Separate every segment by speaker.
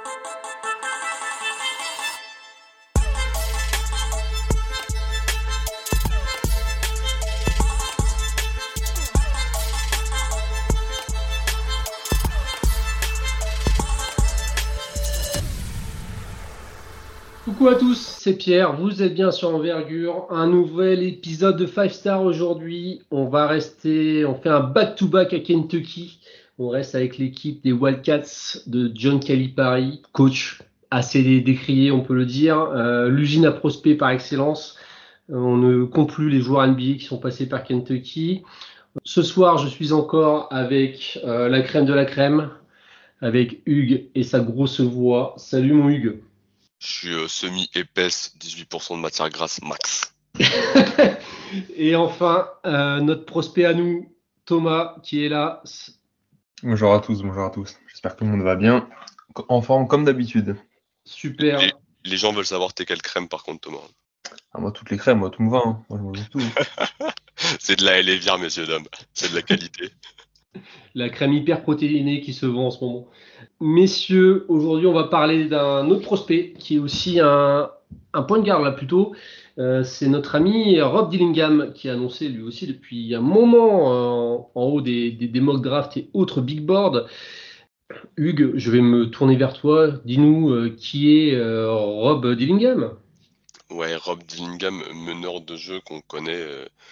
Speaker 1: Coucou à tous, c'est Pierre, vous êtes bien sur Envergure, un nouvel épisode de 5 Star aujourd'hui. On fait un back-to-back à Kentucky. On reste avec l'équipe des Wildcats de John Calipari, coach assez décrié, on peut le dire. L'usine à prospect par excellence. On ne compte plus les joueurs NBA qui sont passés par Kentucky. Ce soir, je suis encore avec la crème de la crème, avec Hugues et sa grosse voix. Salut mon Hugues.
Speaker 2: Je suis semi-épaisse, 18% de matière grasse max.
Speaker 1: Et enfin, notre prospect à nous, Thomas, qui est là.
Speaker 3: Bonjour à tous. J'espère que tout le monde va bien. En forme comme d'habitude.
Speaker 1: Super.
Speaker 2: Les gens veulent savoir t'es quelle crème par contre, Thomas.
Speaker 3: Moi, toutes les crèmes, moi, tout me va. Hein. Moi, je mange tout.
Speaker 2: C'est de la Elévière, messieurs, dames. C'est de la qualité.
Speaker 1: La crème hyper protéinée qui se vend en ce moment. Messieurs, aujourd'hui, on va parler d'un autre prospect qui est aussi un point de garde là plutôt. C'est notre ami Rob Dillingham qui a annoncé lui aussi depuis un moment en haut des mock drafts et autres big boards. Hugues, je vais me tourner vers toi. Dis-nous qui est Rob Dillingham.
Speaker 2: Ouais, Rob Dillingham, meneur de jeu qu'on connaît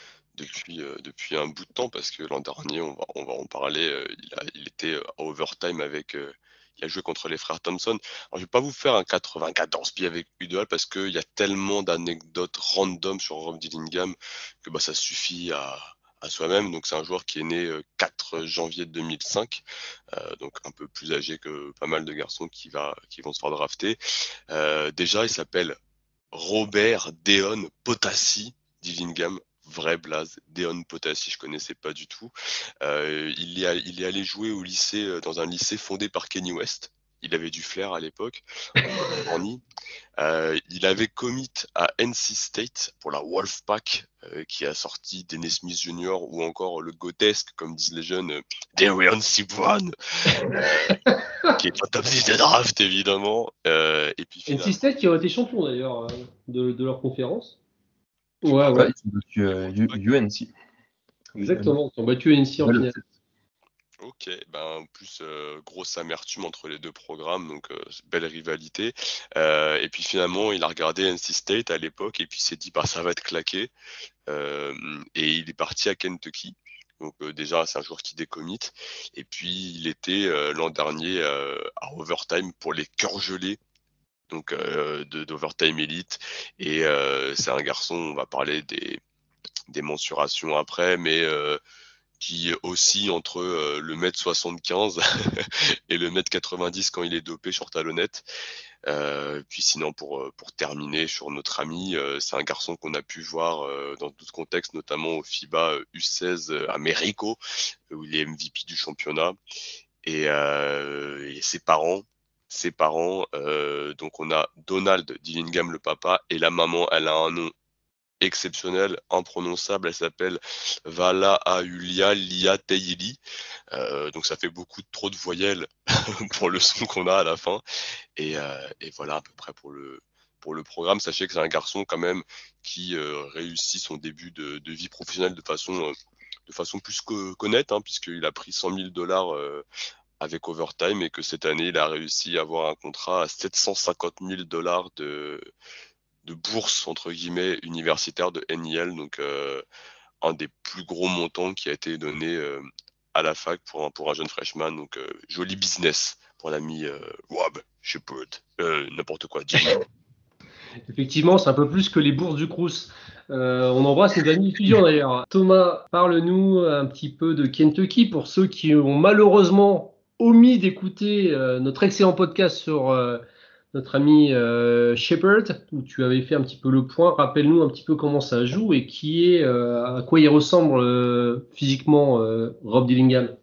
Speaker 2: depuis un bout de temps, parce que l'an dernier, on va en parler, il était à overtime il a joué contre les frères Thompson. Alors, je vais pas vous faire un 94 pieds avec Udall parce qu'il y a tellement d'anecdotes random sur Rob Dillingham que ça suffit à soi-même. Donc, c'est un joueur qui est né 4 janvier 2005, donc un peu plus âgé que pas mal de garçons qui vont se faire drafter. Déjà, il s'appelle Robert Deon Potassi Dillingham. Vrai blaze, Deon Potassi, je connaissais pas du tout. Il est allé jouer au lycée, dans un lycée fondé par Kenny West. Il avait du flair à l'époque. Il avait commit à NC State pour la Wolfpack, qui a sorti Dennis Smith Jr. ou encore le Gotesque, comme disent les jeunes, Darion Seaborn, qui est en top 10 de draft évidemment. Et puis
Speaker 1: NC State qui ont été champions d'ailleurs de leur conférence. Ouais.
Speaker 3: Ils ont battu UNC.
Speaker 1: Exactement, ils ont battu UNC en finale.
Speaker 2: Ok, en plus, grosse amertume entre les deux programmes, donc belle rivalité. Et puis finalement, il a regardé NC State à l'époque et puis il s'est dit, ça va être claqué. Et il est parti à Kentucky. Donc déjà, c'est un joueur qui décommit. Et puis, il était l'an dernier à overtime pour les cœurs gelés. Donc d'Overtime Elite, et c'est un garçon, on va parler des mensurations après, mais qui oscille entre le 1m75 et le 1m90 quand il est dopé sur talonnette. Puis sinon, pour terminer sur notre ami, c'est un garçon qu'on a pu voir dans d'autres contextes, notamment au FIBA U16 Américo, où il est MVP du championnat, et ses parents, donc on a Donald Dillingham le papa, et la maman, elle a un nom exceptionnel, imprononçable, elle s'appelle Vala Aulia Lia Teili, donc ça fait trop de voyelles pour le son qu'on a à la fin, et voilà à peu près pour le programme. Sachez que c'est un garçon quand même qui réussit son début de vie professionnelle de façon plus qu'honnête, puisqu'il a pris $100,000 avec Overtime, et que cette année, il a réussi à avoir un contrat à $750,000 de bourse, entre guillemets, universitaire de NIL, donc un des plus gros montants qui a été donné à la fac pour un jeune freshman, donc joli business pour l'ami Rob Shepard, n'importe quoi, dis.
Speaker 1: Effectivement, c'est un peu plus que les bourses du Crous. On embrasse nos amis étudiants d'ailleurs. Thomas, parle-nous un petit peu de Kentucky pour ceux qui ont malheureusement omis d'écouter notre excellent podcast sur notre ami Shepard, où tu avais fait un petit peu le point. Rappelle-nous un petit peu comment ça joue et à quoi il ressemble physiquement Rob Dillingham.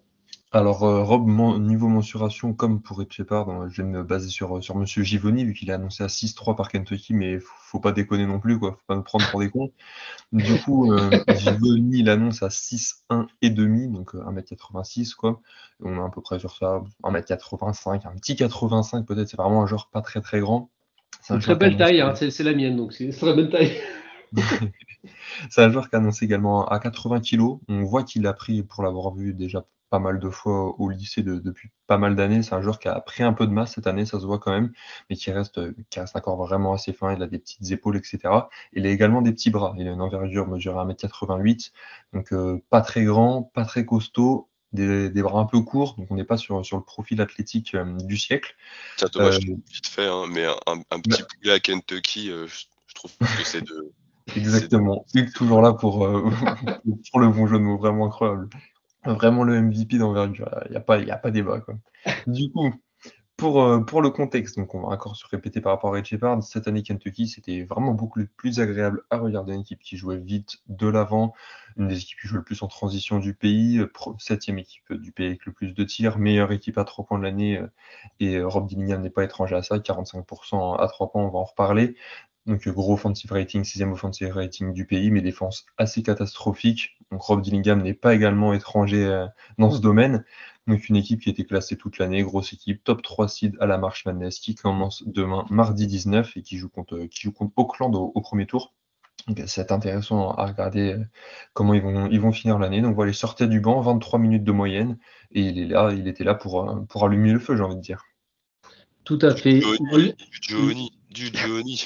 Speaker 3: Alors, Rob, niveau mensuration, comme pour Ed Shepard, je vais me baser sur Monsieur Givoni, vu qu'il a annoncé à 6-3 par Kentucky, mais faut pas déconner non plus, quoi. Faut pas nous prendre pour des cons. Du coup, Givoni, il annonce à 6-1 et demi, donc 1m86, quoi. Et on est à peu près sur ça, 1m85, un petit 85 peut-être. C'est vraiment un joueur pas très très grand. C'est un
Speaker 1: Une très
Speaker 3: joueur qui
Speaker 1: belle
Speaker 3: annonce,
Speaker 1: taille, hein, c'est la mienne, donc c'est une très belle taille.
Speaker 3: c'est un joueur qui annonce également à 80 kilos. On voit qu'il a pris, pour l'avoir vu déjà pas mal de fois au lycée depuis pas mal d'années, c'est un joueur qui a pris un peu de masse cette année, ça se voit quand même, mais qui reste encore vraiment assez fin. Il a des petites épaules, etc. Il a également des petits bras. Il a une envergure mesurée 1m88, donc pas très grand, pas très costaud. Des bras un peu courts, donc on n'est pas sur le profil athlétique du siècle.
Speaker 2: Tiens, Thomas,
Speaker 3: Euh,
Speaker 2: je te coupe vite fait, hein, mais un petit
Speaker 3: bah,
Speaker 2: poulet à Kentucky, je trouve que
Speaker 3: exactement. Hugues
Speaker 2: c'est de
Speaker 3: toujours là pour le bon jeu de mots, vraiment incroyable. Vraiment le MVP d'envergure, il y a pas débat, quoi. Du coup, pour le contexte, donc on va encore se répéter par rapport à Ed Shepard, cette année Kentucky, c'était vraiment beaucoup plus agréable à regarder, une équipe qui jouait vite de l'avant, une des équipes qui jouait le plus en transition du pays, septième équipe du pays avec le plus de tirs, meilleure équipe à 3 points de l'année, et Rob Dillingham n'est pas étranger à ça, 45% à 3 points, on va en reparler. Donc gros offensive rating, sixième offensive rating du pays, mais défense assez catastrophique. Donc Rob Dillingham n'est pas également étranger dans ce domaine. Donc une équipe qui a été classée toute l'année, grosse équipe, top 3 seed à la March Madness, qui commence demain, mardi 19, et qui joue contre Auckland au premier tour. Donc c'est intéressant à regarder comment ils vont finir l'année. Donc voilà, il sortait du banc, 23 minutes de moyenne, et il était là pour allumer le feu, j'ai envie de dire.
Speaker 1: Tout à fait.
Speaker 2: Du Johnny.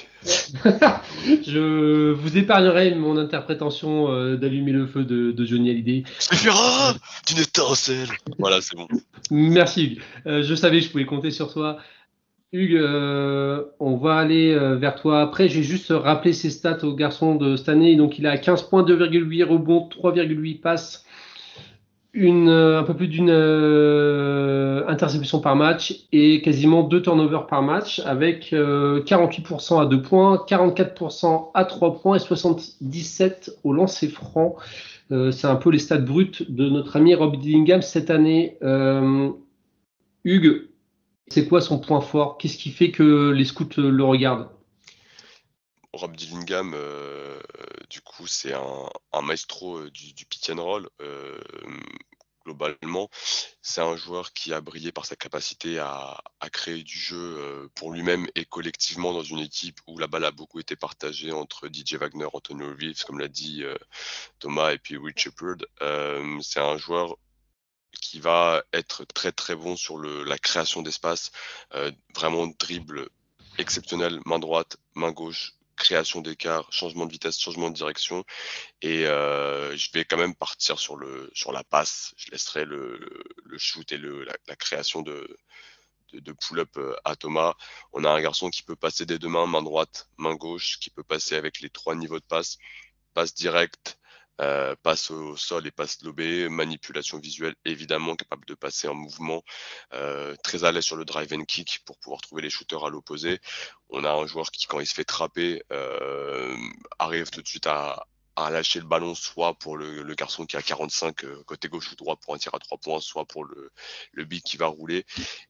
Speaker 1: Je vous épargnerai mon interprétation d'allumer le feu de Johnny Hallyday.
Speaker 2: Suffira d'une étincelle. Voilà, c'est bon.
Speaker 1: Merci Hugues. Je savais que je pouvais compter sur toi. Hugues, on va aller vers toi après. Je vais juste rappeler ses stats au garçon de cette année. Donc, il a 15 points, 2,8 rebonds, 3,8 passes, un peu plus d'une interception par match et quasiment 2 turnovers par match avec 48% à 2 points, 44% à 3 points et 77 au lancer franc. C'est un peu les stats brutes de notre ami Rob Dillingham cette année. Hugues, c'est quoi son point fort? Qu'est-ce qui fait que les scouts le regardent?
Speaker 2: Rob Dillingham, du coup, c'est un maestro du pick and roll. Globalement, c'est un joueur qui a brillé par sa capacité à créer du jeu pour lui-même et collectivement dans une équipe où la balle a beaucoup été partagée entre DJ Wagner, Antonio Reeves, comme l'a dit Thomas, et puis Will Shepard. C'est un joueur qui va être très très bon sur la création d'espace, vraiment dribble exceptionnel, main droite, main gauche, création d'écart, changement de vitesse, changement de direction. Et je vais quand même partir sur la passe. Je laisserai le shoot et la création de pull-up à Thomas. On a un garçon qui peut passer des deux main droite, main gauche, qui peut passer avec les 3 niveaux de passe directe, passe au sol et passe lobé, manipulation visuelle évidemment, capable de passer en mouvement, très à l'aise sur le drive and kick pour pouvoir trouver les shooters à l'opposé. On a un joueur qui, quand il se fait trapper, arrive tout de suite à lâcher le ballon, soit pour le garçon qui a 45 côté gauche ou droit pour un tir à 3 points, soit pour le big qui va rouler.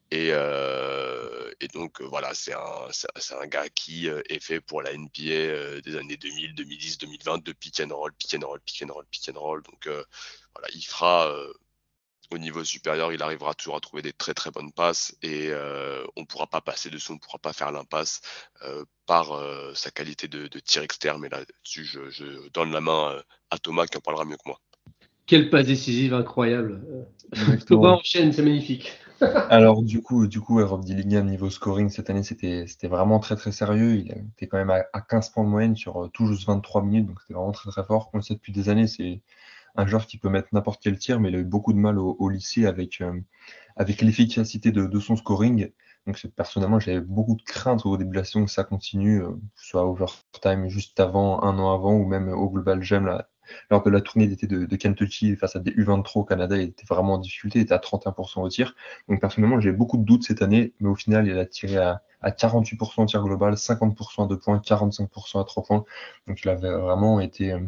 Speaker 2: Et donc voilà, c'est un gars qui est fait pour la NBA des années 2000, 2010, 2020 de pick and roll, pick and roll, pick and roll, pick and roll. Donc voilà, il fera au niveau supérieur, il arrivera toujours à trouver des très très bonnes passes et on ne pourra pas passer dessus, on ne pourra pas faire l'impasse par sa qualité de tir externe. Mais là-dessus, je donne la main à Thomas qui en parlera mieux que moi.
Speaker 1: Quelle passe décisive incroyable. Thomas
Speaker 3: Exactement.
Speaker 1: enchaîne, c'est magnifique.
Speaker 3: Alors du coup, Rob Dillingham, niveau scoring, cette année, c'était vraiment très très sérieux. Il était quand même à 15 points de moyenne sur tout juste 23 minutes, donc c'était vraiment très très fort. On le sait depuis des années, c'est un joueur qui peut mettre n'importe quel tir, mais il a eu beaucoup de mal au lycée avec l'efficacité de son scoring. Donc personnellement, j'avais beaucoup de craintes au début de la saison que ça continue, que ce soit overtime juste avant, un an avant, ou même au Global Jam, là, lors de la tournée d'été de Kentucky face à des U23 au Canada. Il était vraiment en difficulté, il était à 31% au tir. Donc personnellement, j'ai beaucoup de doutes cette année, mais au final, il a tiré à 48% au tir global, 50% à 2 points, 45% à 3 points. Donc il avait vraiment été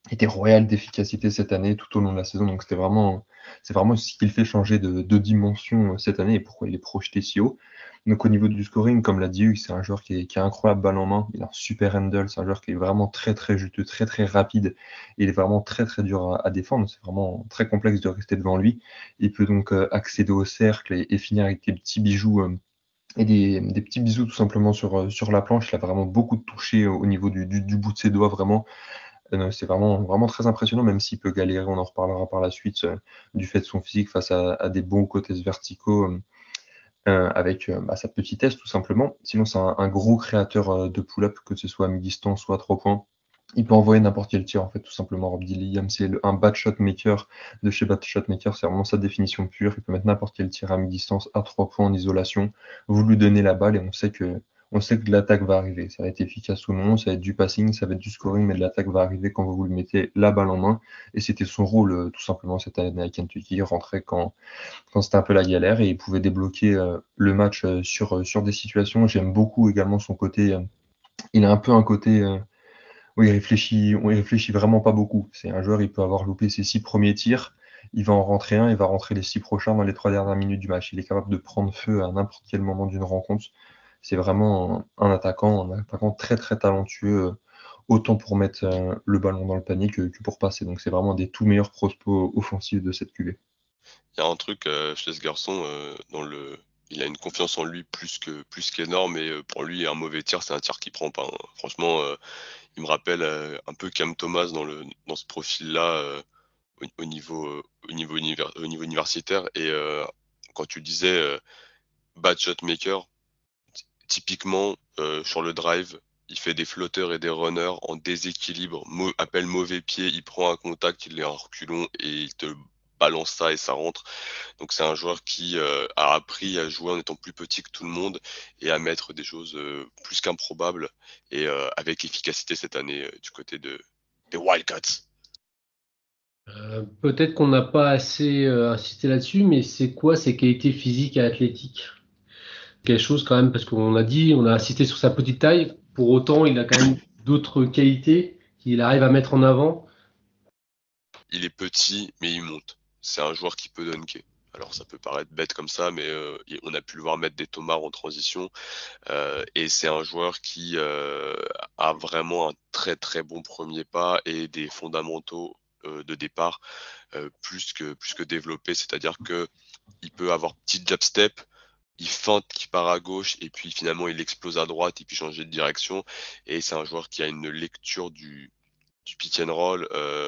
Speaker 3: était royal d'efficacité cette année tout au long de la saison. Donc c'est vraiment ce qui le fait changer de dimension cette année et pourquoi il est projeté si haut. Donc au niveau du scoring, comme l'a dit Hugues, c'est un joueur qui a incroyable balle en main. Il a un super handle, c'est un joueur qui est vraiment très très juteux, très très rapide. Il est vraiment très très dur à défendre. C'est vraiment très complexe de rester devant lui. Il peut donc accéder au cercle et finir avec des petits bijoux. Et des petits bisous tout simplement sur la planche. Il a vraiment beaucoup de toucher au niveau du bout de ses doigts, vraiment. C'est vraiment, vraiment très impressionnant, même s'il peut galérer, on en reparlera par la suite, du fait de son physique face à des bons côtés verticaux, avec sa petite aise tout simplement. Sinon, c'est un gros créateur de pull-up, que ce soit à mi-distance ou à 3 points. Il peut envoyer n'importe quel tir, en fait, tout simplement. Rob Dillingham, c'est un bad shot maker de chez Bad Shot Maker, c'est vraiment sa définition pure. Il peut mettre n'importe quel tir à mi-distance, à 3 points en isolation. Vous lui donnez la balle et on sait que l'attaque va arriver. Ça va être efficace ou non, ça va être du passing, ça va être du scoring, mais l'attaque va arriver quand vous lui mettez la balle en main. Et c'était son rôle, tout simplement, cette année à Kentucky. Il rentrait quand c'était un peu la galère et il pouvait débloquer le match sur des situations. J'aime beaucoup également son côté. Il a un peu un côté où il réfléchit vraiment pas beaucoup. C'est un joueur, il peut avoir loupé ses 6 premiers tirs. Il va en rentrer un, il va rentrer les 6 prochains dans les 3 dernières minutes du match. Il est capable de prendre feu à n'importe quel moment d'une rencontre. C'est vraiment un attaquant très très talentueux, autant pour mettre le ballon dans le panier que pour passer. Donc c'est vraiment des tout meilleurs prospects offensifs de cette QV.
Speaker 2: Il y a un truc chez ce garçon, il a une confiance en lui plus qu'énorme, et pour lui, un mauvais tir, c'est un tir qu'il prend pas, hein. Franchement, il me rappelle un peu Cam Thomas dans ce profil-là, au niveau universitaire. Et quand tu disais bad shot maker, typiquement sur le drive, il fait des flotteurs et des runners en déséquilibre, appelle mauvais pied, il prend un contact, il est en reculon et il te balance ça et ça rentre. Donc c'est un joueur qui a appris à jouer en étant plus petit que tout le monde et à mettre des choses plus qu'improbables, et avec efficacité cette année du côté des Wildcats.
Speaker 1: Peut-être qu'on n'a pas assez insisté là-dessus, mais c'est quoi ses qualités physiques et athlétiques? Quelque chose quand même, parce qu'on a dit, on a insisté sur sa petite taille. Pour autant, il a quand même d'autres qualités qu'il arrive à mettre en avant.
Speaker 2: Il est petit, mais il monte. C'est un joueur qui peut dunker. Alors ça peut paraître bête comme ça, mais on a pu le voir mettre des tomards en transition. Et c'est un joueur qui a vraiment un très très bon premier pas et des fondamentaux de départ plus que développés. C'est-à-dire que il peut avoir petit jab step, il feinte qui part à gauche et puis finalement il explose à droite et puis changer de direction. Et c'est un joueur qui a une lecture du pick and roll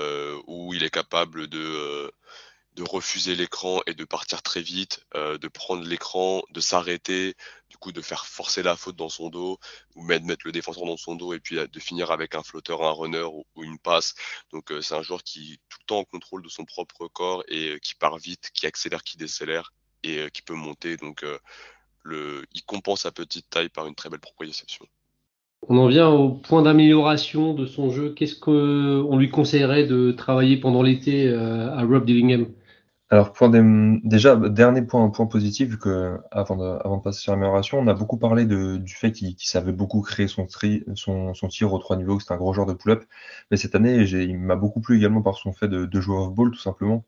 Speaker 2: où il est capable de refuser l'écran et de partir très vite, de prendre l'écran, de s'arrêter, du coup de faire forcer la faute dans son dos, ou mettre le défenseur dans son dos et puis de finir avec un flotteur, un runner ou une passe. Donc c'est un joueur qui est tout le temps en contrôle de son propre corps et qui part vite, qui accélère, qui décélère et qui peut monter. Donc il compense sa petite taille par une très belle proprioception.
Speaker 1: On en vient au point d'amélioration de son jeu. Qu'est-ce qu'on lui conseillerait de travailler pendant l'été à Rob Dillingham?
Speaker 3: Alors, déjà, dernier point positif, vu que avant de passer sur l'amélioration, on a beaucoup parlé du fait qu'il savait beaucoup créer son tir aux 3 niveaux, que c'était un gros joueur de pull-up. Mais cette année, il m'a beaucoup plu également par son fait de jouer off-ball, tout simplement.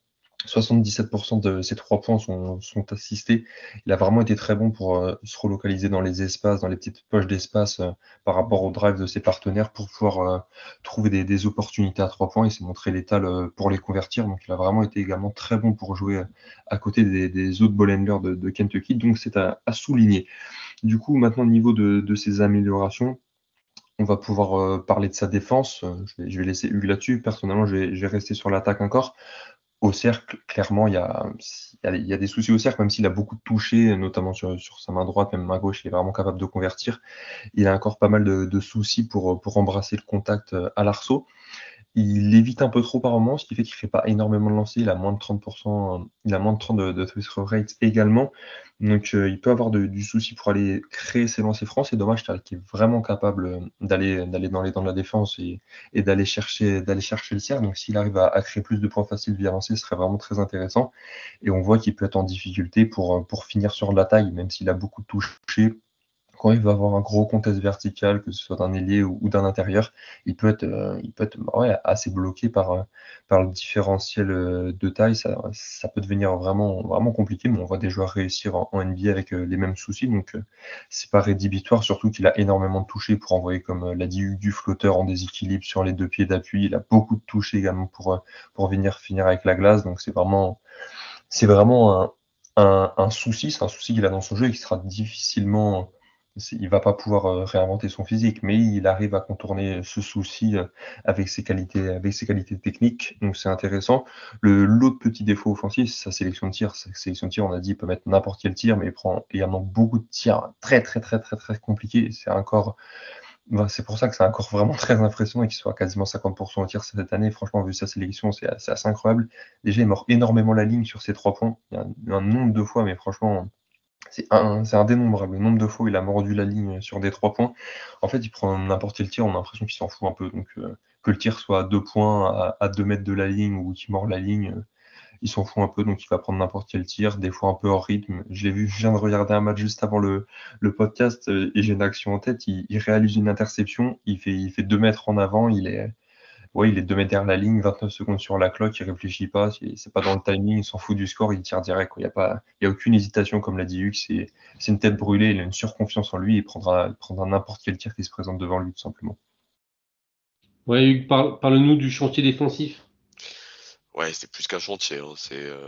Speaker 3: 77% de ses 3 points sont assistés. Il a vraiment été très bon pour se relocaliser dans les espaces, dans les petites poches d'espace par rapport au drive de ses partenaires pour pouvoir trouver des opportunités à 3 points. Il s'est montré létal pour les convertir. Donc il a vraiment été également très bon pour jouer à côté des autres ball handlers de Kentucky. Donc c'est à souligner. Du coup, maintenant au niveau de ses améliorations, on va pouvoir parler de sa défense. Je vais laisser Hugues là-dessus. Personnellement, je vais rester sur l'attaque encore. Au cercle, clairement, il y a des soucis au cercle, même s'il a beaucoup de touchés, notamment sur sa main droite, même main gauche, il est vraiment capable de convertir. Il a encore pas mal de soucis pour embrasser le contact à l'arceau. Il évite un peu trop par moment, ce qui fait qu'il ne fait pas énormément de lancers. Il a moins de 30%, il a moins de 30 de throw rate également. Donc il peut avoir du souci pour aller créer ses lancers francs. C'est dommage qu'il est vraiment capable d'aller dans les dents de la défense et d'aller chercher le cercle. Donc s'il arrive à créer plus de points faciles via lancer, ce serait vraiment très intéressant. Et on voit qu'il peut être en difficulté pour finir sur la taille, même s'il a beaucoup de touchés. quand il va avoir un gros contest vertical, que ce soit d'un ailier ou d'un intérieur, il peut être assez bloqué par le différentiel de taille. Ça peut devenir vraiment, vraiment compliqué, mais on voit des joueurs réussir en NBA avec les mêmes soucis. Donc, c'est pas rédhibitoire, surtout qu'il a énormément de touchés pour envoyer, comme l'a dit Hugues, du flotteur en déséquilibre sur les 2 pieds d'appui. Il a beaucoup de touchés également pour venir finir avec la glace. Donc, c'est vraiment un souci. C'est un souci qu'il a dans son jeu et qui sera difficilement. Il va pas pouvoir réinventer son physique, mais il arrive à contourner ce souci avec ses qualités techniques. Donc c'est intéressant. L'autre petit défaut offensif, c'est sa sélection de tir. Sa sélection de tir, on a dit, il peut mettre n'importe quel tir, mais il prend également beaucoup de tirs très très très très très compliqués. C'est pour ça que c'est encore vraiment très impressionnant qu'il soit quasiment 50% au tir cette année. Franchement, vu sa sélection, c'est assez incroyable. Déjà, il mord énormément la ligne sur ses 3 points. Il y a un nombre de fois, mais franchement, c'est indénombrable. Le nombre de fois où il a mordu la ligne sur des 3 points. En fait, il prend n'importe quel tir, on a l'impression qu'il s'en fout un peu. Donc, que le tir soit à 2 points, à 2 mètres de la ligne ou qu'il mord la ligne, il s'en fout un peu, donc il va prendre n'importe quel tir, des fois un peu hors rythme. Je viens de regarder un match juste avant le podcast et j'ai une action en tête. Il réalise une interception, il fait 2 mètres en avant, il est 2 mètres derrière la ligne, 29 secondes sur la cloque, il réfléchit pas, c'est pas dans le timing, il s'en fout du score, il tire direct, quoi. Il y a aucune hésitation, comme l'a dit Hugues, c'est une tête brûlée, il a une surconfiance en lui, il prendra n'importe quel tir qui se présente devant lui, tout simplement.
Speaker 1: Ouais, Hugues, parle-nous du chantier défensif.
Speaker 2: Ouais, c'est plus qu'un chantier, hein.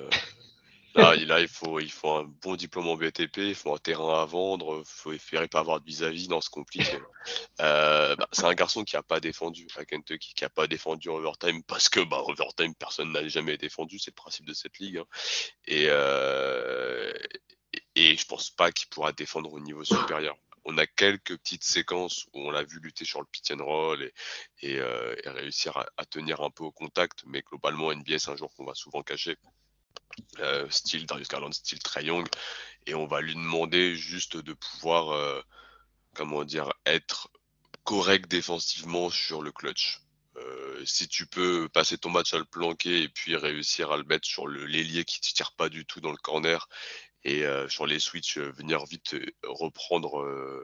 Speaker 2: Là, il faut un bon diplôme en BTP, il faut un terrain à vendre, il faut espérer pas avoir de vis-à-vis, non, c'est compliqué. C'est un garçon qui a pas défendu à Kentucky, qui a pas défendu en overtime parce que overtime personne n'a jamais défendu, c'est le principe de cette ligue, hein. Et, euh, et je pense pas qu'il pourra défendre au niveau supérieur. On a quelques petites séquences où on l'a vu lutter sur le pick and roll et réussir à tenir un peu au contact, mais globalement NBA c'est un joueur qu'on va souvent cacher. Style Darius Garland, style Trae Young, et on va lui demander juste de pouvoir, comment dire, être correct défensivement sur le clutch. Si tu peux passer ton match à le planquer et puis réussir à le mettre sur l'ailier qui ne tire pas du tout dans le corner et sur les switches venir vite reprendre,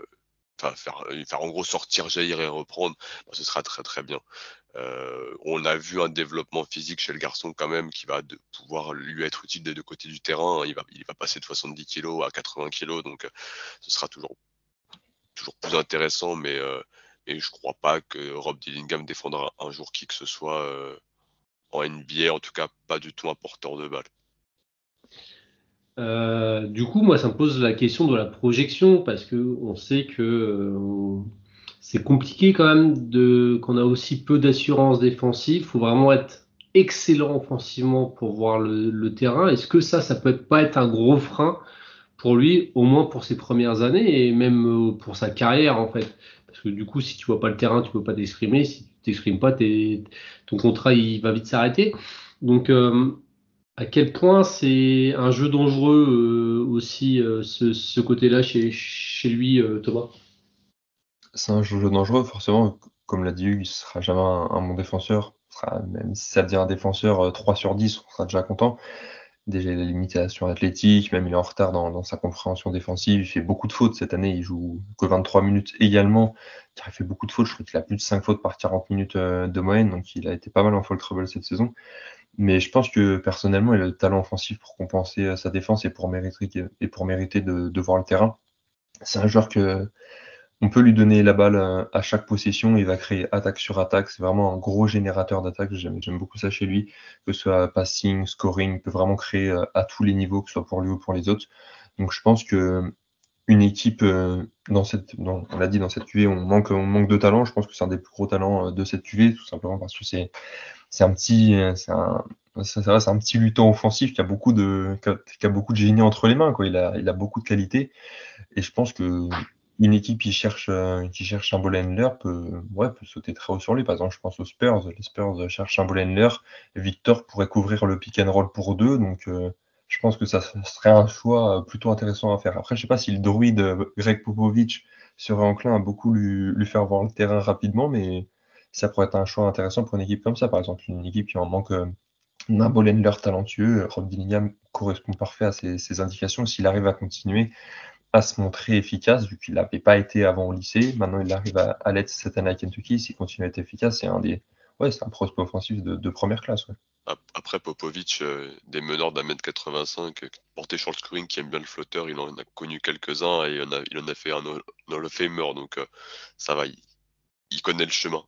Speaker 2: faire en gros sortir, jaillir et reprendre, ce sera très très bien. On a vu un développement physique chez le garçon quand même qui va pouvoir lui être utile des deux côtés du terrain, hein. Il va passer de 70 kg à 80 kg, donc ce sera toujours plus intéressant, mais je crois pas que Rob Dillingham défendra un jour qui que ce soit en NBA, en tout cas pas du tout un porteur de balle.
Speaker 1: Du coup, moi, ça me pose la question de la projection parce que on sait que c'est compliqué quand même qu'on a aussi peu d'assurance défensive. Il faut vraiment être excellent offensivement pour voir le terrain. Est-ce que ça peut pas être un gros frein pour lui, au moins pour ses premières années et même pour sa carrière en fait? Parce que du coup, si tu vois pas le terrain, tu peux pas t'exprimer. Si tu t'exprimes pas, ton contrat il va vite s'arrêter. Donc à quel point c'est un jeu dangereux aussi ce côté-là chez lui, Thomas?
Speaker 3: C'est un jeu dangereux, forcément. Comme l'a dit Hugues, il sera jamais un bon défenseur. Même si ça devient un défenseur 3 sur 10, on sera déjà content. Déjà, il a des limitations athlétiques, même il est en retard dans sa compréhension défensive. Il fait beaucoup de fautes cette année, il joue que 23 minutes également. Il fait beaucoup de fautes, je crois qu'il a plus de 5 fautes par 40 minutes de moyenne, donc il a été pas mal en foul trouble cette saison. Mais je pense que personnellement, il a le talent offensif pour compenser sa défense et pour mériter de voir le terrain. C'est un joueur que on peut lui donner la balle à chaque possession, il va créer attaque sur attaque. C'est vraiment un gros générateur d'attaque. J'aime beaucoup ça chez lui, que ce soit passing, scoring, il peut vraiment créer à tous les niveaux, que ce soit pour lui ou pour les autres. Donc je pense que une équipe on l'a dit, dans cette QV, on manque de talent. Je pense que c'est un des plus gros talents de cette QV, tout simplement parce que c'est un petit, c'est un petit lutteur offensif qui a beaucoup de génie entre les mains, quoi. Il a beaucoup de qualité. Et je pense que une équipe qui cherche un ball handler peut sauter très haut sur lui. Par exemple, je pense aux Spurs. Les Spurs cherchent un ball handler. Victor pourrait couvrir le pick and roll pour deux. Donc, je pense que ça serait un choix plutôt intéressant à faire. Après, je sais pas si le druide Greg Popovich serait enclin à beaucoup lui faire voir le terrain rapidement, mais ça pourrait être un choix intéressant pour une équipe comme ça. Par exemple, une équipe qui en manque d'un ball handler talentueux. Rob Dillingham correspond parfait à ces indications. S'il arrive à continuer, à se montrer efficace, vu qu'il n'avait pas été avant au lycée. Maintenant, il arrive à l'être cette année à Kentucky. S'il continue à être efficace, c'est c'est un prospect offensif de première classe. Ouais.
Speaker 2: Après Popovic, des meneurs d'1m85 portés sur le scoring qui aiment bien le flotteur, il en a connu quelques-uns et il en a fait un Hall of Famer, donc ça va, il connaît le chemin.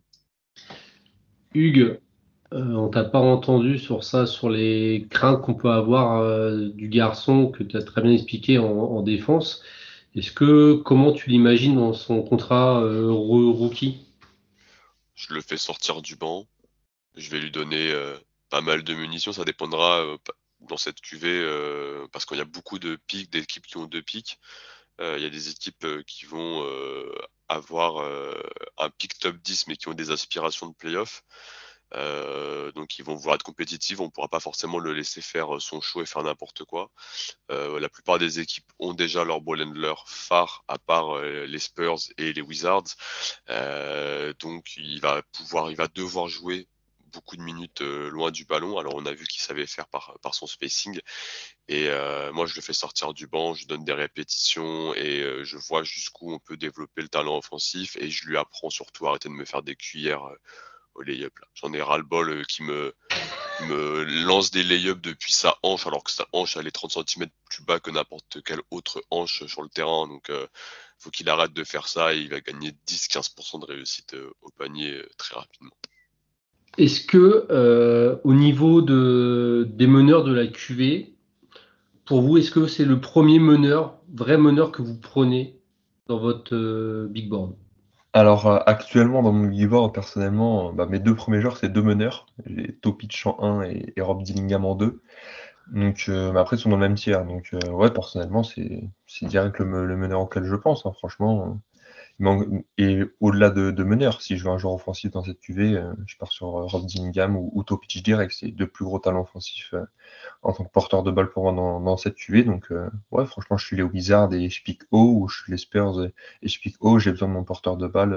Speaker 1: Hugues, on t'a pas entendu sur ça, sur les craintes qu'on peut avoir du garçon que tu as très bien expliqué en défense. Comment tu l'imagines dans son contrat rookie?
Speaker 2: Je le fais sortir du banc, je vais lui donner pas mal de munitions, ça dépendra dans cette QV, parce qu'il y a beaucoup de pics, d'équipes qui ont 2 pics. Il y a des équipes qui vont avoir un pick top 10 mais qui ont des aspirations de playoff. Donc ils vont vouloir être compétitifs, on ne pourra pas forcément le laisser faire son show et faire n'importe quoi. La plupart des équipes ont déjà leur ball handler phare, à part les Spurs et les Wizards. Donc il va devoir jouer beaucoup de minutes loin du ballon. Alors on a vu qu'il savait faire par son spacing. Et moi je le fais sortir du banc, je donne des répétitions et je vois jusqu'où on peut développer le talent offensif. Et je lui apprends surtout à arrêter de me faire des cuillères au lay-up. J'en ai ras-le-bol qui me lance des lay-ups depuis sa hanche, alors que sa hanche elle est 30 centimètres plus bas que n'importe quelle autre hanche sur le terrain. Donc faut qu'il arrête de faire ça et il va gagner 10-15% de réussite au panier très rapidement.
Speaker 1: Est-ce que au niveau des meneurs de la QV, pour vous, est-ce que c'est le premier vrai meneur que vous prenez dans votre big board?
Speaker 3: Alors actuellement dans mon big board, personnellement, mes 2 premiers joueurs, c'est 2 meneurs. J'ai Topic en 1 et Rob Dillingham en 2. Donc, mais après, ils sont dans le même tiers. Donc, ouais, personnellement, c'est direct le meneur auquel je pense, hein, franchement. Et au-delà de meneur, si je veux un joueur offensif dans cette QV, je pars sur Rob Dillingham ou Topic direct. C'est 2 plus gros talents offensifs en tant que porteur de balle pour moi dans cette QV. Donc, ouais, franchement, je suis les Wizards et je pique haut, ou je suis les Spurs et je pique haut. J'ai besoin de mon porteur de balle.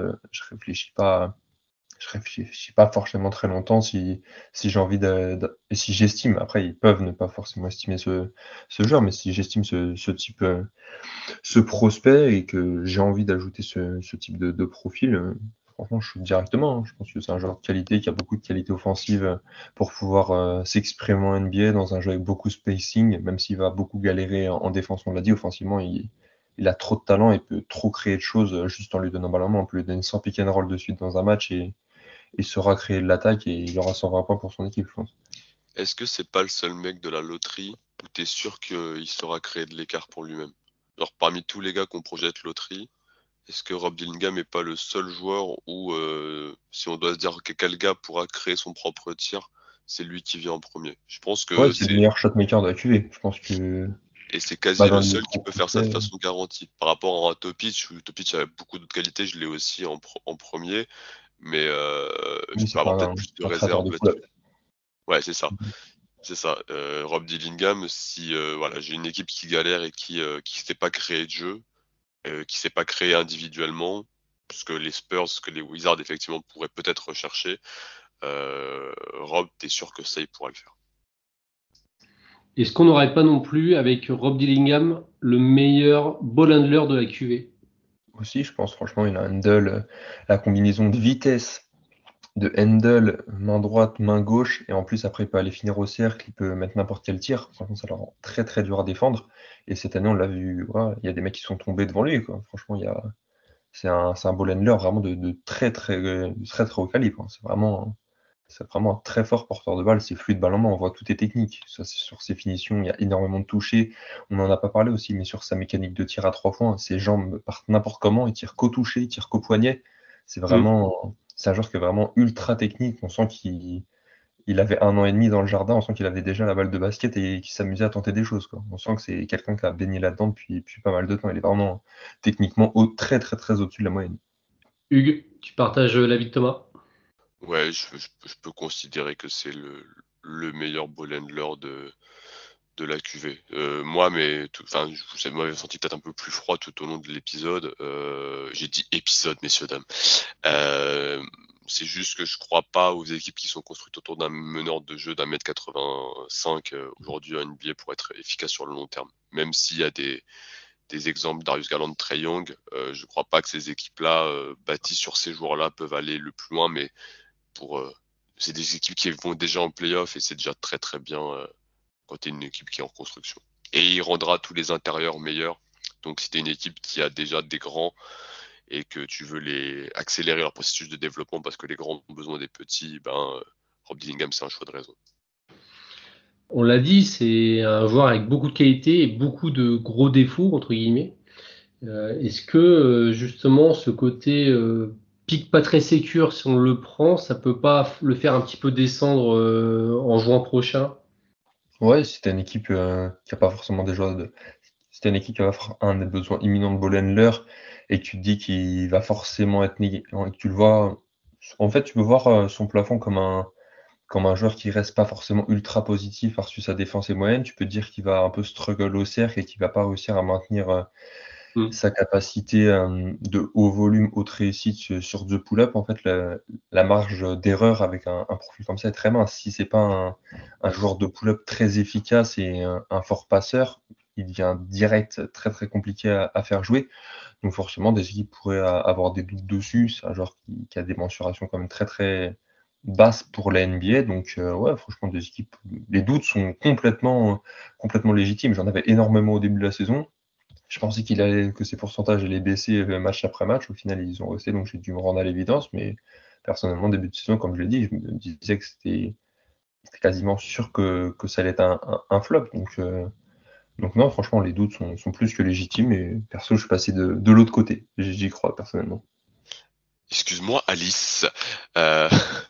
Speaker 3: Je réfléchis pas forcément très longtemps si j'ai envie et si j'estime. Après, ils peuvent ne pas forcément estimer ce joueur, mais si j'estime ce type, ce prospect et que j'ai envie d'ajouter ce type de profil, franchement, je shoot directement, hein. Je pense que c'est un joueur de qualité qui a beaucoup de qualité offensive pour pouvoir s'exprimer en NBA dans un jeu avec beaucoup de spacing, même s'il va beaucoup galérer en défense, on l'a dit, offensivement, il a trop de talent et peut trop créer de choses juste en lui donnant ballon en main. On peut lui donner 100 pick and roll de suite dans un match et il saura créer de l'attaque et il aura 120 points pour son équipe, je pense.
Speaker 2: Est-ce que c'est pas le seul mec de la loterie où t'es sûr qu'il saura créer de l'écart pour lui-même? Genre parmi tous les gars qu'on projette loterie, est-ce que Rob Dillingham est pas le seul joueur où si on doit se dire que quel gars pourra créer son propre tir, c'est lui qui vient en premier? Je pense
Speaker 3: Ouais,
Speaker 2: que
Speaker 3: c'est le meilleur shotmaker de la QV. Je pense que
Speaker 2: et c'est quasi
Speaker 3: dans
Speaker 2: le
Speaker 3: les
Speaker 2: seul qui
Speaker 3: gros
Speaker 2: peut faire ça de
Speaker 3: prospects,
Speaker 2: façon garantie. Par rapport à Topic, où Topic a beaucoup d'autres qualités, je l'ai aussi en premier, mais je
Speaker 3: lui,
Speaker 2: peux
Speaker 3: c'est
Speaker 2: avoir
Speaker 3: pas
Speaker 2: peut-être plus de
Speaker 3: un créateur
Speaker 2: réserve
Speaker 3: de pull-up.
Speaker 2: là-dessus. Ouais, c'est ça. C'est ça. Rob Dillingham, si voilà, j'ai une équipe qui galère et qui sait pas créer de jeu, qui sait pas créer individuellement, ce que les Spurs, ce que les Wizards effectivement pourraient peut-être rechercher, Rob, t'es sûr que ça, il pourra le faire.
Speaker 1: Est-ce qu'on n'aurait pas non plus, avec Rob Dillingham, le meilleur ball handler de la QV?
Speaker 3: Aussi, je pense, franchement, il a un handle, la combinaison de vitesse, de handle, main droite, main gauche, et en plus, après, il peut aller finir au cercle, il peut mettre n'importe quel tir. Franchement, ça le rend très, très dur à défendre. Et cette année, on l'a vu, ouais, il y a des mecs qui sont tombés devant lui, quoi. Franchement, c'est un ball handler vraiment de très, très, très, très haut calibre, hein. C'est vraiment un très fort porteur de balle, c'est fluide balle en main, on voit tout est technique. Ça, c'est sur ses finitions, il y a énormément de touchés. On n'en a pas parlé aussi, mais sur sa mécanique de tir à 3 points, ses jambes partent n'importe comment, il tire qu'au toucher, il tire qu'au poignet. C'est un joueur qui est vraiment ultra technique. On sent qu'il avait 1 an et demi dans le jardin, on sent qu'il avait déjà la balle de basket et qu'il s'amusait à tenter des choses, quoi. On sent que c'est quelqu'un qui a baigné là-dedans depuis pas mal de temps. Il est vraiment techniquement très très très au-dessus de la moyenne.
Speaker 1: Hugues, tu partages l'avis de Thomas?
Speaker 2: Ouais, je peux considérer que c'est le meilleur ball handler de la QV. Moi, enfin, vous m'avez senti peut-être un peu plus froid tout au long de l'épisode. J'ai dit épisode, messieurs, dames. C'est juste que je crois pas aux équipes qui sont construites autour d'un meneur de jeu d'1m85 aujourd'hui en NBA pour être efficace sur le long terme. Même s'il y a des des exemples Darius Garland, Trae Young. Je crois pas que ces équipes-là, bâties sur ces joueurs-là, peuvent aller le plus loin, mais c'est des équipes qui vont déjà en playoff et c'est déjà très très bien quand tu es une équipe qui est en construction. Et il rendra tous les intérieurs meilleurs. Donc si tu es une équipe qui a déjà des grands et que tu veux accélérer leur processus de développement parce que les grands ont besoin des petits, Rob Dillingham, c'est un choix de raison.
Speaker 1: On l'a dit, c'est un joueur avec beaucoup de qualité et beaucoup de gros défauts, entre guillemets. Est-ce que justement ce côté pic pas très sécure, si on le prend, ça peut pas le faire un petit peu descendre en juin prochain?
Speaker 3: Ouais, si t'as une équipe qui a pas forcément des joueurs si t'as une équipe qui va avoir un des besoins imminents de ball handler et que tu te dis qu'il va forcément être négatif, que tu le vois, en fait, tu peux voir son plafond comme un joueur qui reste pas forcément ultra positif parce que sa défense est moyenne. Tu peux te dire qu'il va un peu struggle au cercle et qu'il va pas réussir à maintenir sa capacité de haut volume, haute réussite sur The Pull-Up. En fait, la marge d'erreur avec un profil comme ça est très mince. Si c'est pas un joueur de pull-up très efficace et un fort passeur, il devient direct très très compliqué à faire jouer. Donc forcément, des équipes pourraient avoir des doutes dessus. C'est un joueur qui a des mensurations quand même très très basses pour la NBA. Donc ouais, franchement, des équipes, les doutes sont complètement légitimes. J'en avais énormément au début de la saison. Je pensais que ses pourcentages allaient baisser match après match. Au final, ils ont resté, donc j'ai dû me rendre à l'évidence. Mais personnellement, début de saison, comme je l'ai dit, je me disais que c'était quasiment sûr que ça allait être un flop. Donc non, franchement, les doutes sont plus que légitimes. Et perso, je suis passé de l'autre côté. J'y crois, personnellement.
Speaker 2: Excuse-moi, Alice. Euh,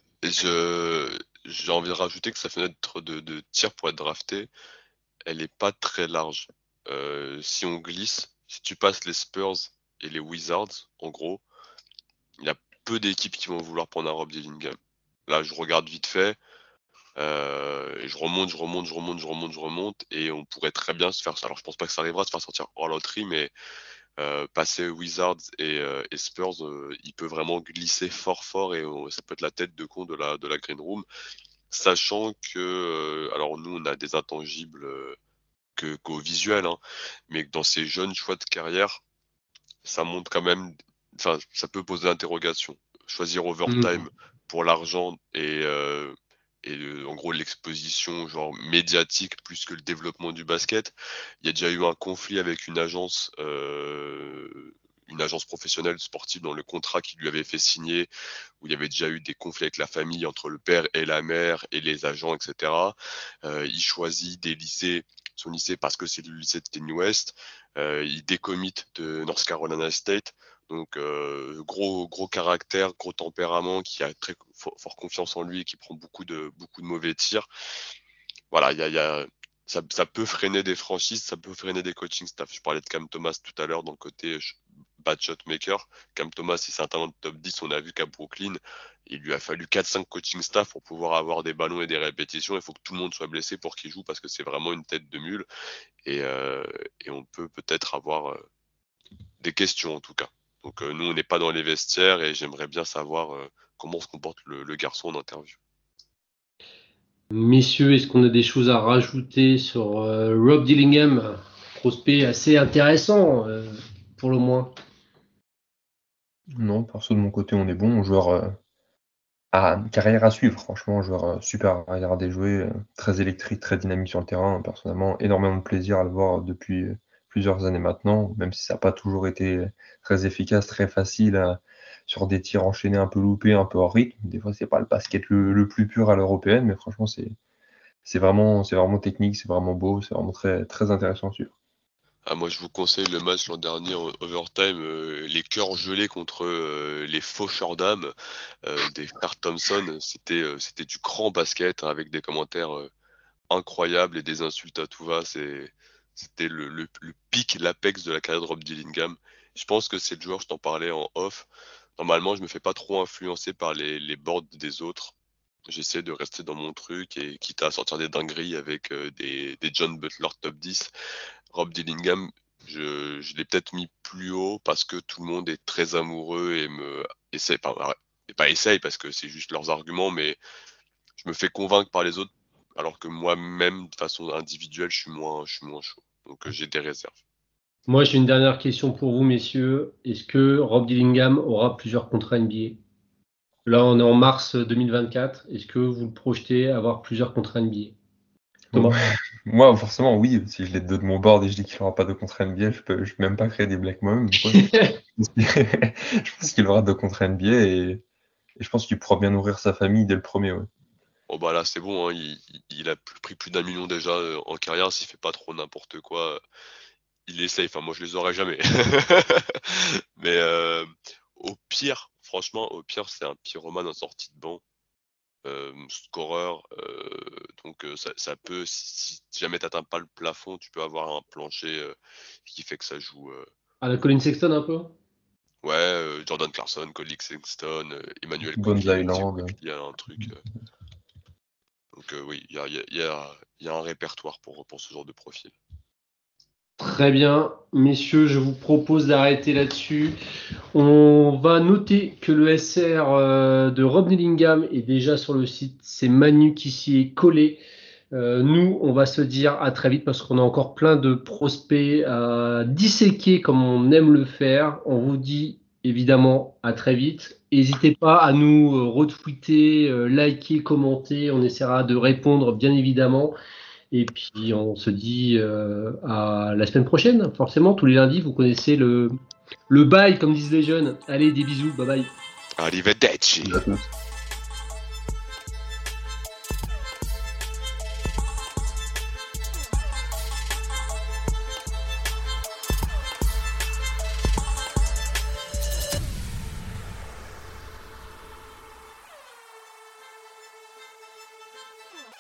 Speaker 2: j'ai envie de rajouter que sa fenêtre de tir pour être drafté, elle est pas très large. Si on glisse, si tu passes les Spurs et les Wizards, en gros, il y a peu d'équipes qui vont vouloir prendre un Rob Dillingham. Là, je regarde vite fait, et je remonte, et on pourrait très bien se faire ça. Alors, je pense pas que ça arrivera de se faire sortir hors loterie, mais passer Wizards et Spurs, il peut vraiment glisser fort, et ça peut être la tête de con de la Green Room, sachant que, alors nous, on a des intangibles qu'au visuel, hein, mais que dans ces jeunes choix de carrière, ça montre quand même, enfin, ça peut poser l'interrogation. Choisir Overtime pour l'argent et en gros l'exposition genre médiatique plus que le développement du basket. Il y a déjà eu un conflit avec une agence professionnelle sportive dans le contrat qui lui avait fait signer, où il y avait déjà eu des conflits avec la famille entre le père et la mère et les agents, etc. Il choisit son lycée parce que c'est le lycée de Kanye West. Il décommit de North Carolina State. Donc gros caractère, gros tempérament, qui a très fort confiance en lui et qui prend beaucoup de mauvais tirs. Voilà, ça peut freiner des franchises, ça peut freiner des coaching staff. Je parlais de Cam Thomas tout à l'heure dans le côté bad shot maker. Cam Thomas, si c'est un talent de top 10, on a vu qu'à Brooklyn, il lui a fallu 4-5 coaching staff pour pouvoir avoir des ballons et des répétitions. Il faut que tout le monde soit blessé pour qu'il joue parce que c'est vraiment une tête de mule. Et on peut peut-être avoir des questions en tout cas. Donc nous, on n'est pas dans les vestiaires et j'aimerais bien savoir comment se comporte le garçon en interview.
Speaker 1: Messieurs, est-ce qu'on a des choses à rajouter sur Rob Dillingham? Prospect assez intéressant, pour le moins.
Speaker 3: Non, perso, de mon côté, on est bon. Joueur à carrière à suivre, franchement. Joueur super à regarder jouer, très électrique, très dynamique sur le terrain. Personnellement, énormément de plaisir à le voir depuis plusieurs années maintenant, même si ça n'a pas toujours été très efficace, très facile sur des tirs enchaînés un peu loupés, un peu hors rythme. Des fois, c'est pas le basket le plus pur à l'européenne, mais franchement, c'est vraiment technique, c'est vraiment beau, c'est vraiment très, très intéressant à suivre.
Speaker 2: Ah, moi, je vous conseille le match l'an dernier en overtime, les cœurs gelés contre les faucheurs d'âme des frères Thompson. C'était du grand basket, hein, avec des commentaires incroyables et des insultes à tout va. C'était le pic, l'apex de la carrière de Rob Dillingham. Je pense que c'est le joueur, je t'en parlais en off. Normalement, je me fais pas trop influencer par les boards des autres. J'essaie de rester dans mon truc et quitte à sortir des dingueries avec des John Butler top 10. Rob Dillingham, je l'ai peut-être mis plus haut parce que tout le monde est très amoureux et me essaie, pas essaye parce que c'est juste leurs arguments, mais je me fais convaincre par les autres alors que moi-même, de façon individuelle, je suis moins chaud. Donc j'ai des réserves.
Speaker 1: Moi, j'ai une dernière question pour vous, messieurs. Est-ce que Rob Dillingham aura plusieurs contrats NBA? Là, on est en mars 2024. Est-ce que vous le projetez avoir plusieurs contrats NBA?
Speaker 3: Bon,
Speaker 1: Thomas?
Speaker 3: moi, forcément, oui. Si je les deux de mon board et je dis qu'il n'aura pas de contrat NBA, je peux même pas créer des blagues moi-même. Quoi. Je pense qu'il aura deux contrats NBA et je pense qu'il pourra bien nourrir sa famille dès le premier. Ouais.
Speaker 2: Oh bah là c'est bon, hein, il a pris plus d'1 million déjà en carrière, s'il fait pas trop n'importe quoi, il est safe, hein, moi je les aurais jamais. Mais au pire, franchement, au pire c'est un pyromane en sortie de banc, scoreur, donc ça peut, si jamais t'atteins pas le plafond, tu peux avoir un plancher qui fait que ça joue.
Speaker 1: À la Colin Sexton un peu?
Speaker 2: Ouais, Jordan Clarkson, Colin Sexton, Emmanuel
Speaker 3: Bones
Speaker 2: Quickly, Maxi
Speaker 3: Island.
Speaker 2: Quickly, un truc. Donc oui, il y a un répertoire pour ce genre de profil.
Speaker 1: Très bien, messieurs, je vous propose d'arrêter là-dessus. On va noter que le SR de Rob Dillingham est déjà sur le site. C'est Manu qui s'y est collé. Nous, on va se dire à très vite parce qu'on a encore plein de prospects à disséquer comme on aime le faire. On vous dit évidemment à très vite. N'hésitez pas à nous retweeter, liker, commenter. On essaiera de répondre bien évidemment. Et puis on se dit à la semaine prochaine. Forcément, tous les lundis, vous connaissez le bye, comme disent les jeunes. Allez, des bisous, bye bye.
Speaker 2: Arrivederci.
Speaker 3: À tous.